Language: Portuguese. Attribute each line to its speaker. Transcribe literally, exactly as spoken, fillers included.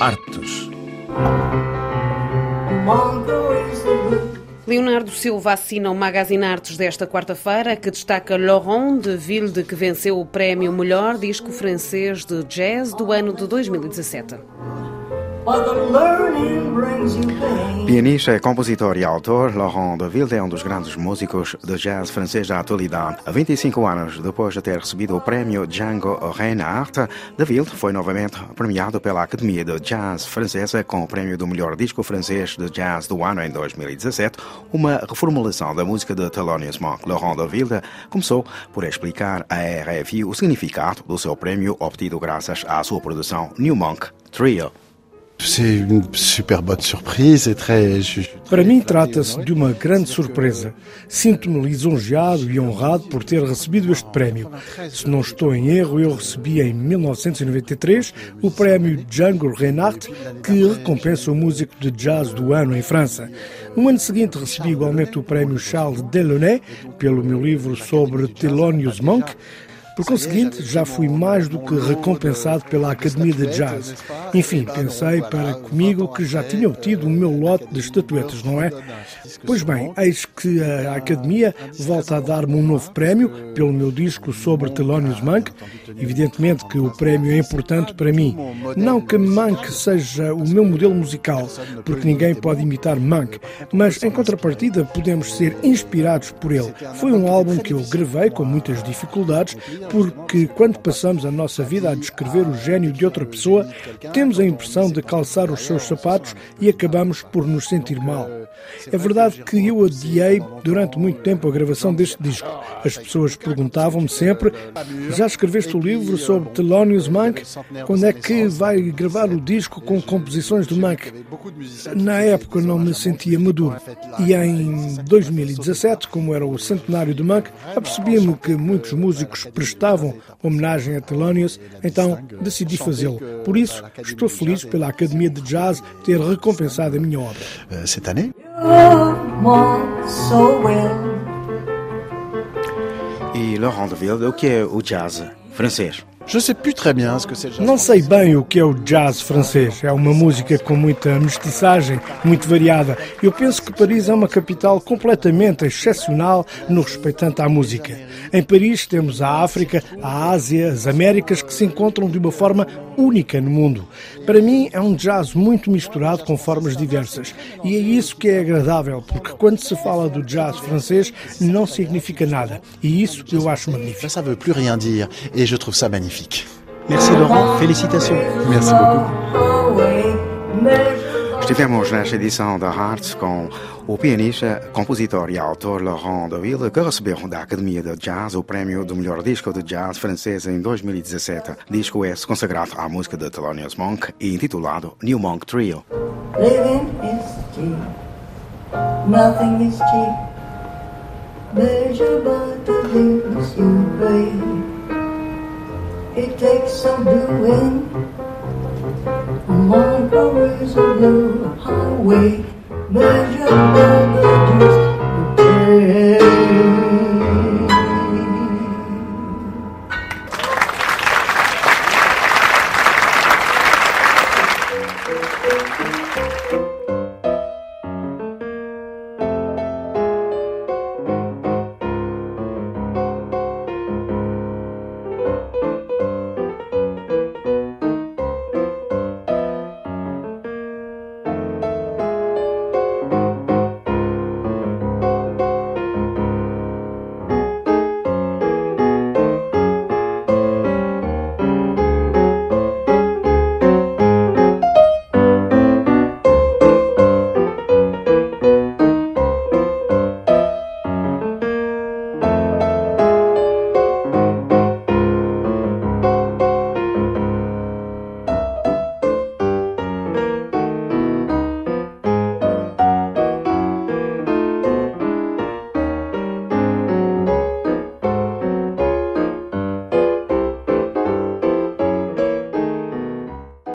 Speaker 1: Artes.
Speaker 2: Leonardo Silva assina o Magazine Artes desta quarta-feira, que destaca Laurent de Wilde, que venceu o prémio Melhor Disco Francês de Jazz do ano de dois mil e dezassete.
Speaker 3: Pianista, compositor e autor, Laurent de Wilde é um dos grandes músicos de jazz francês da atualidade. Há vinte e cinco anos depois de ter recebido o prémio Django Reinhardt, de Wilde foi novamente premiado pela Academia de Jazz Francesa com o prémio do melhor disco francês de jazz do ano em dois mil e dezassete, uma reformulação da música de Thelonious Monk. Laurent de Wilde começou por explicar à R F I o significado do seu prémio, obtido graças à sua produção New Monk Trio.
Speaker 4: Para mim, trata-se de uma grande surpresa. Sinto-me lisonjeado e honrado por ter recebido este prémio. Se não estou em erro, eu recebi em mil novecentos e noventa e três o prémio Django Reinhardt, que recompensa o músico de jazz do ano em França. No ano seguinte, recebi igualmente o prémio Charles Delaunay pelo meu livro sobre Thelonious Monk. Por conseguinte, já fui mais do que recompensado pela Academia de Jazz. Enfim, pensei para comigo que já tinha obtido o meu lote de estatuetas, não é? Pois bem, eis que a Academia volta a dar-me um novo prémio pelo meu disco sobre Thelonious Monk. Evidentemente que o prémio é importante para mim. Não que Monk seja o meu modelo musical, porque ninguém pode imitar Monk, mas em contrapartida podemos ser inspirados por ele. Foi um álbum que eu gravei com muitas dificuldades, porque quando passamos a nossa vida a descrever o gênio de outra pessoa, temos a impressão de calçar os seus sapatos e acabamos por nos sentir mal. É verdade que eu adiei durante muito tempo a gravação deste disco. As pessoas perguntavam-me sempre: já escreveste o livro sobre Thelonious Monk? Quando é que vai gravar o disco com composições de Monk? Na época não me sentia maduro. E em dois mil e dezassete, como era o centenário de Monk, apercebi-me que muitos músicos prestavam homenagem a Thelonious, então decidi fazê-lo. Por isso, estou feliz pela Academia de Jazz ter recompensado a minha obra.
Speaker 3: Cette année? E Laurent de Wilde, o que é o jazz francês?
Speaker 4: Não sei bem o que é o jazz francês. É uma música com muita mestiçagem, muito variada. Eu penso que Paris é uma capital completamente excepcional no respeitante à música. Em Paris temos a África, a Ásia, as Américas, que se encontram de uma forma única no mundo. Para mim é um jazz muito misturado com formas diversas. E é isso que é agradável, porque quando se fala do jazz francês não significa nada. E isso eu acho magnífico.
Speaker 1: Ça veut plus rien dire et je trouve ça magnifique.
Speaker 5: Merci Laurent, félicitations.
Speaker 1: Merci beaucoup.
Speaker 3: Estivemos nesta edição da Arts com o pianista, compositor e autor Laurent de Wilde, que recebeu da Academia de Jazz o prémio do melhor disco de jazz francês em dois mil e dezassete. Disco esse consagrado à música de Thelonious Monk e intitulado New Monk Trio.
Speaker 6: Living is cheap, nothing is cheap, measure by the bills you pay. It takes some doing among the ways of the highway, measured by the